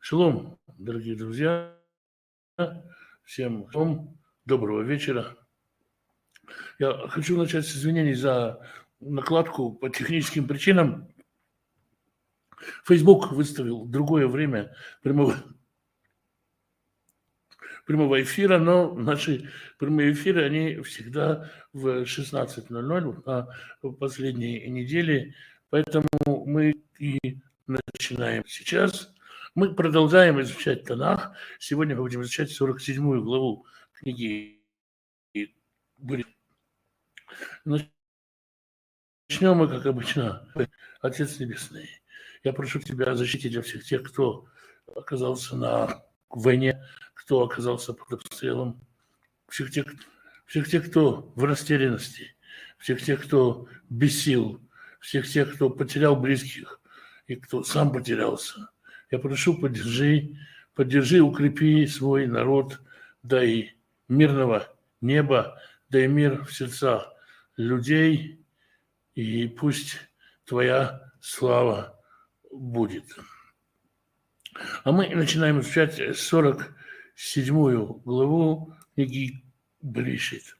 Шалом, дорогие друзья, всем шалом, доброго вечера. Я хочу начать с извинений за накладку по техническим причинам. Facebook выставил другое время прямого эфира, но наши прямые эфиры, они всегда в 16:00 на последней неделе, поэтому мы и начинаем сейчас. Мы продолжаем изучать Танах. Сегодня мы будем изучать 47 главу книги Берешит. Начнем мы, как обычно. Отец Небесный, я прошу Тебя защитить для всех тех, кто оказался на войне, кто оказался под обстрелом, всех тех, кто в растерянности, всех тех, кто без сил, всех тех, кто потерял близких и кто сам потерялся. Я прошу, поддержи, укрепи свой народ, дай мирного неба, дай мир в сердца людей, и пусть Твоя слава будет. А мы начинаем изучать 47 главу книги Берешит.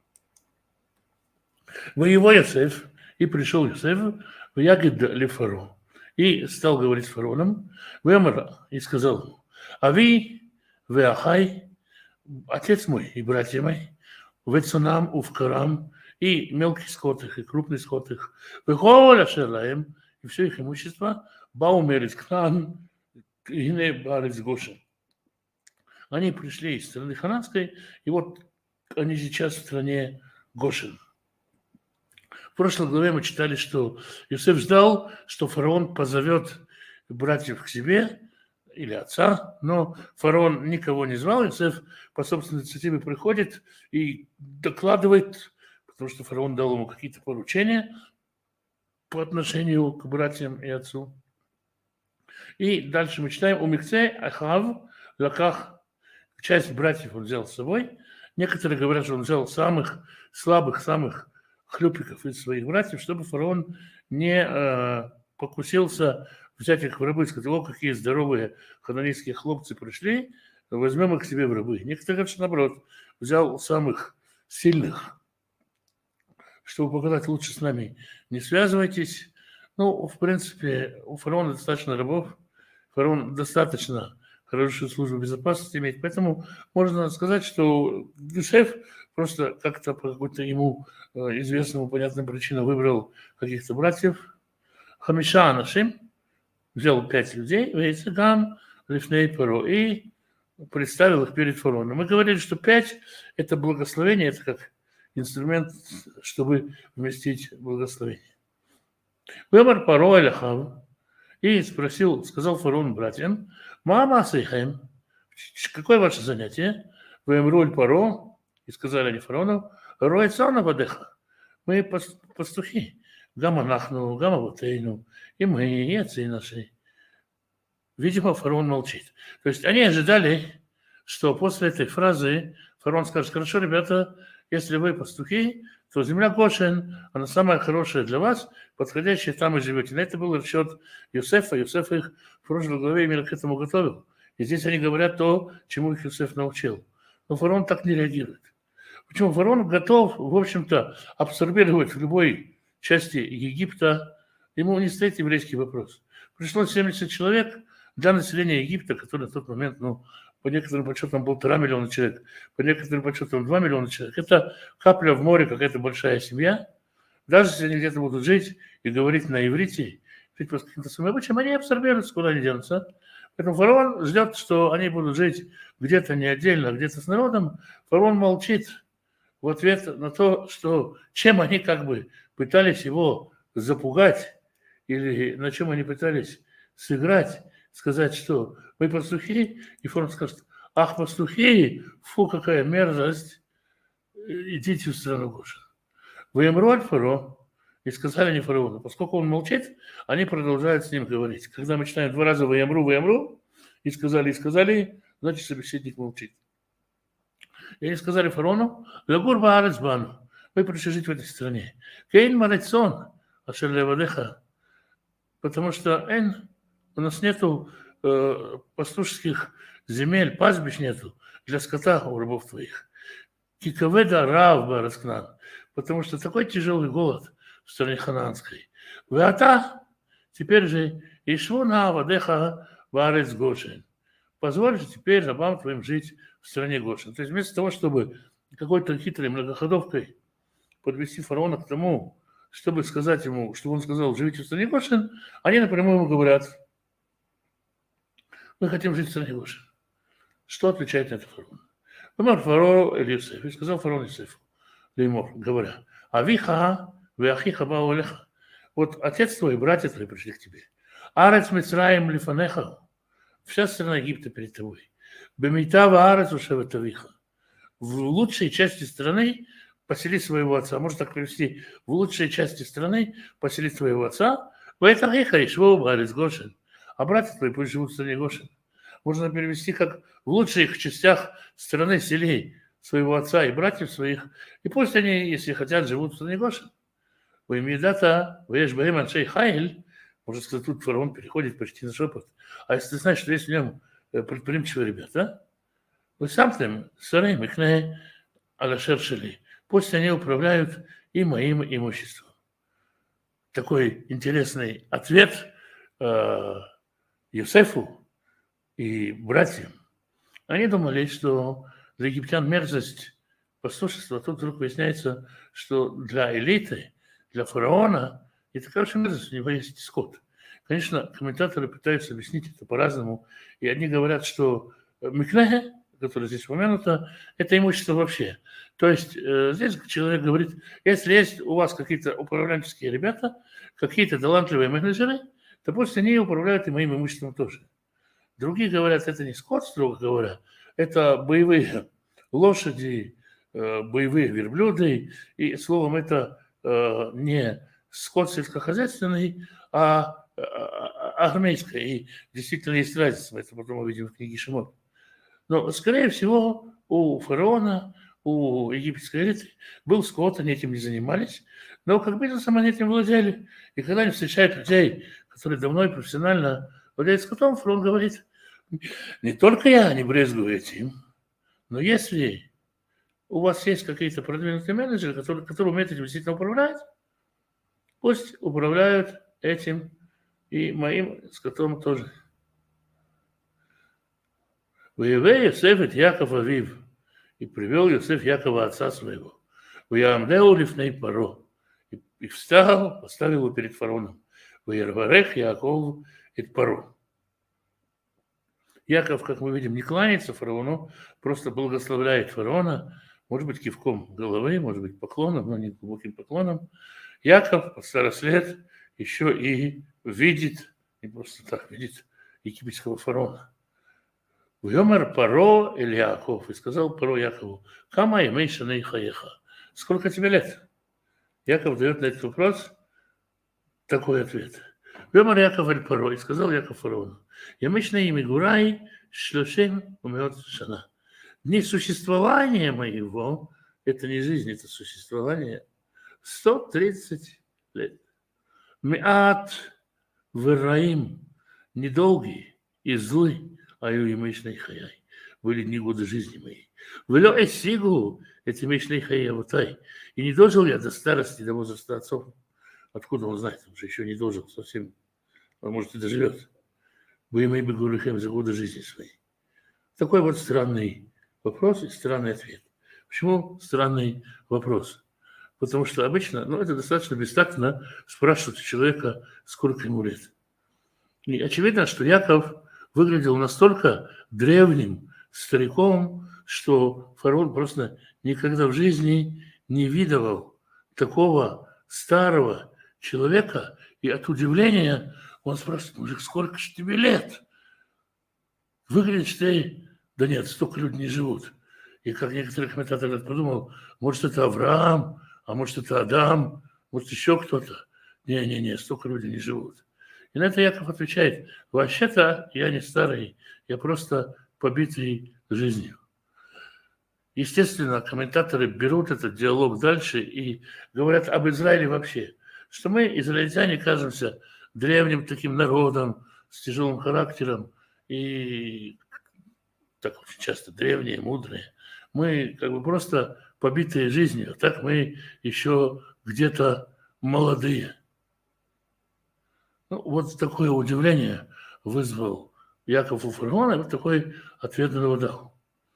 Воевал Йосеф, и пришел Йосеф в Ягид ле-Фаро, и стал говорить с фараоном, и сказал ему: Ави веахай, отец мой и братья мои, вецунам увкарам, и мелкий скот их, и крупный скот их, вехоля шерлаем, и все их имущество, баумерит кнан, и не барец Гошен. Они пришли из страны хананской, и вот они сейчас в стране Гошен. В прошлой главе мы читали, что Йосеф ждал, что фараон позовет братьев к себе или отца, но фараон никого не звал. Йосеф по собственной инициативе приходит и докладывает, потому что фараон дал ему какие-то поручения по отношению к братьям и отцу. И дальше мы читаем: у Микце Ахав лаках, часть братьев он взял с собой. Некоторые говорят, что он взял самых слабых, самых хлюпиков из своих братьев, чтобы фараон не покусился взять их в рабы. Сказал: о, какие здоровые хананейские хлопцы пришли, возьмем их к себе в рабы. Некоторые говорят, что наоборот, взял самых сильных, чтобы показать: лучше с нами не связывайтесь. Ну, в принципе, у фараона достаточно рабов, фараон достаточно хорошую службу безопасности имеет, поэтому можно сказать, что Йосеф просто как-то по какой-то ему известному, понятным причинам выбрал каких-то братьев. Хамиша Анашим, взял 5 людей, Вейцегам, Лифней Паро, и представил их перед фараоном. Мы говорили, что 5 – это благословение, это как инструмент, чтобы вместить благословение. Вымар Паро Аляхав, и сказал фараон братьям: Мама Сейхем, какое ваше занятие? Вымроль Паро, и сказали они фараону: Роэцана Вадеха, мы пастухи, Гаманахну, Гамаватейну, и мы, и отцы наши. Видимо, фараон молчит. То есть они ожидали, что после этой фразы фараон скажет: хорошо, ребята, если вы пастухи, то земля Гошен, она самая хорошая для вас, подходящая, там и живете. На это был расчет Йосефа. Йосеф их в прошлой главе именно к этому готовил. И здесь они говорят то, чему их Йосеф научил. Но фараон так не реагирует. Почему? Фараон готов, в общем-то, абсорбировать в любой части Египта. Ему не стоит еврейский вопрос. Пришло 70 человек для населения Египта, который на тот момент, по некоторым подсчетам, 1,5 миллиона человек, по некоторым подсчетам 2 миллиона человек. Это капля в море, какая-то большая семья. Даже если они где-то будут жить и говорить на иврите, жить по каким-то своим обычаям, они абсорбируются, куда они денутся. Поэтому фараон ждет, что они будут жить где-то не отдельно, а где-то с народом. Фараон молчит в ответ на то, что чем они как бы пытались его запугать, или на чем они пытались сыграть, сказать, что мы пастухи, и фараон скажет: ах, пастухи, фу, какая мерзость, идите в страну Гошен. Воемроль Фаро, и сказали они фараону. Поскольку он молчит, они продолжают с ним говорить. Когда мы читаем 2 раза воемру, и сказали, значит, собеседник молчит. И они сказали фараону: лагур баарец бану, вы пришли жить в этой стране. Кейн марецон, ашер левадеха, потому что у нас нету пастушеских земель, пастбищ нету для скота у рабов твоих. Кикаведа рав бараскнан, потому что такой тяжелый голод в стране ханаанской. Веата, теперь же, ишвуна вадеха варец Гошен. Позволь же теперь рабам твоим жить в стране Гошен. То есть вместо того, чтобы какой-то хитрой многоходовкой подвести фараона к тому, чтобы сказать ему, чтобы он сказал, живите в стране Гошен, они напрямую ему говорят, мы хотим жить в стране Гошен. Что отвечает на это фараон? Умер фараон Иосиф, и сказал фараон Иосифу, Леймор, говоря, авиха веахиха баолеха. Вот отец твой и братья твои пришли к тебе. Арец Мицраим лифанеха. Вся страна Египта перед тобой. Бемитава арец ушеватавиха. В лучшей части страны посели своего отца. Можно так привести. В лучшей части страны посели своего отца. Ваэтахиха ишву арец Гошен. А братья твои пусть живут в стране Гошен. Можно перевести как в лучших частях страны селей своего отца и братьев своих. И пусть они, если хотят, живут в стране Гошен. Уимидата, веешбаем аншей хайль, можно сказать, тут фараон переходит почти на шепот. А если ты знаешь, что есть в нем предприимчивые ребята, вы сам там, сарай микне алашер шели. Пусть они управляют и моим имуществом. Такой интересный ответ Йосефу и братьям. Они думали, что для египтян мерзость пастушества, а тут вдруг выясняется, что для элиты, для фараона это, короче, мерзость, у него есть скот. Конечно, комментаторы пытаются объяснить это по-разному, и одни говорят, что микнеге, которое здесь упомянуто, это имущество вообще. То есть здесь человек говорит, если есть у вас какие-то управленческие ребята, какие-то талантливые менеджеры, то пусть они управляют и моим имуществом тоже. Другие говорят, это не скот, строго говоря, это боевые лошади, боевые верблюды, и словом это не скот сельскохозяйственный, а армейское. И действительно есть разница, мы это потом увидим в книге Шимот. Но, скорее всего, у фараона, у египетской элиты был скот, они этим не занимались, но как бизнесом они этим владели. И когда они встречают людей, которые давно и профессионально владеют скотом, фараон говорит, не только я не брезгую этим, но если у вас есть какие-то продвинутые менеджеры, которые умеют этим действительно управлять, пусть управляют этим и моим скотом тоже. Воеве Йосеф от Якова Авив, и привел Йосеф Якова отца своего. Ваямдеу лифней Паро, и встал, поставил его перед фараоном. Ваярварех Якову эт Паро. Яков, как мы видим, не кланяется фараону, просто благословляет фараона, может быть, кивком головы, может быть, поклоном, но не глубоким поклоном. Яков под старость лет еще и видит, не просто так, видит египетского фараона. Вьомер Паро эль Яков, и сказал Паро Якову, Кама и меньше хаеха. Сколько тебе лет? Яков дает на этот вопрос такой ответ. Вьомер Яков эль Паро, и сказал Яков фараону, Ямешна ими гурай шлошем умеот шана. Дни существования моего, это не жизнь, это существование, 130 лет. Меат вераим, недолгий и злый, а ю имешной хаяй. Были дни года жизни моей. Вело эсигу, эти имешной хаяй аватай. И не дожил я до старости, до возраста отцов. Откуда он знает? Он же еще не дожил совсем. Он, может, и доживет. Вы имей бы гурихем за годы жизни своей. Такой вот странный вопрос и странный ответ. Почему странный вопрос? Потому что обычно, это достаточно бестактно спрашивать у человека, сколько ему лет. И очевидно, что Яков выглядел настолько древним стариком, что фараон просто никогда в жизни не видывал такого старого человека. И от удивления он спрашивает, мужик, сколько же тебе лет? Выглядишь ты... Да нет, столько людей не живут. И как некоторые комментаторы подумал, может, это Авраам, а может, это Адам, может, еще кто-то. Не, столько людей не живут. И на это Яков отвечает, вообще-то я не старый, я просто побитый жизнью. Естественно, комментаторы берут этот диалог дальше и говорят об Израиле вообще, что мы, израильтяне, кажемся древним таким народом с тяжелым характером. и так очень часто древние, мудрые, мы как бы просто побитые жизнью, так мы еще где-то молодые. Ну, вот такое удивление вызвал Яков у фараона, и вот такой ответ он его дал.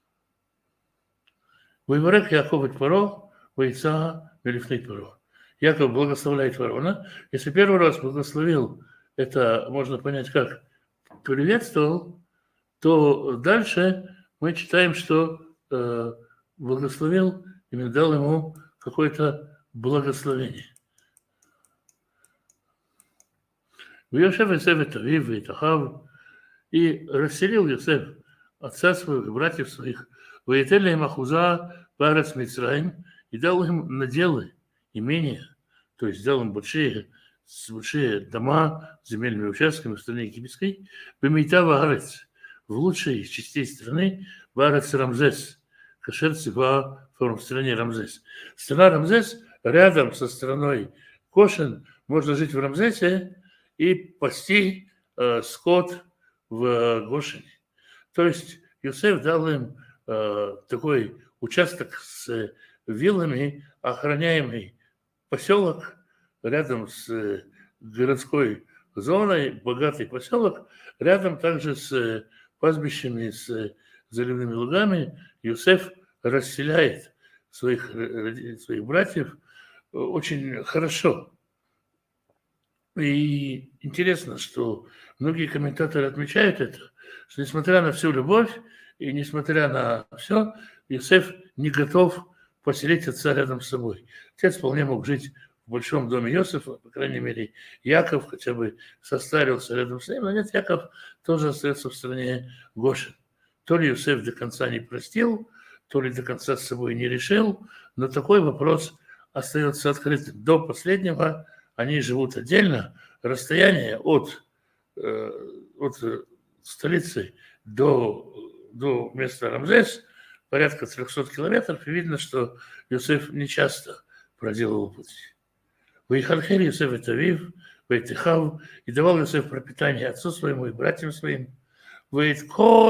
«Вайварек Яков эт Паро, вайца мелифней Паро». Яков благословляет фараона. Если первый раз благословил, это можно понять как приветствовал, то дальше мы читаем, что благословил, именно дал ему какое-то благословение. «Вьешев Йосеф эт Авив вет Ахав», и расселил Йосеф отца своих и братьев своих, «Ваетен леhem ахуза баарец Мицраим», и дал им наделы, имения, то есть дал им большие дома с земельными участками в стране египетской, «Бемейта ваарец», в лучшей из частей страны, «Баарец Рамзес», «Кашер цива», в стране Рамзес. Страна Рамзес рядом со страной Гошен, можно жить в Рамзесе и пасти скот в Гошене. То есть Йосеф дал им такой участок с виллами, охраняемый поселок рядом с городской зоной, богатый поселок, рядом также с пастбищами, с заливными лугами. Йосеф расселяет своих братьев очень хорошо. И интересно, что многие комментаторы отмечают это, что несмотря на всю любовь и несмотря на все, Йосеф не готов поселить отца рядом с собой. Отец вполне мог жить в большом доме Йосефа, по крайней мере, Яков хотя бы состарился рядом с ним, но нет, Яков тоже остается в стране Гошен. То ли Йосеф до конца не простил, то ли до конца с собой не решил, но такой вопрос остается открытым. До последнего они живут отдельно. Расстояние от столицы до места Рамзес порядка 300 километров. И видно, что Йосеф не часто проделал путь. «Ваихалхер Йосеф эт Авив, ваэтихав», и давал Йосеф пропитание отцу своему и братьям своим. «Ваэткол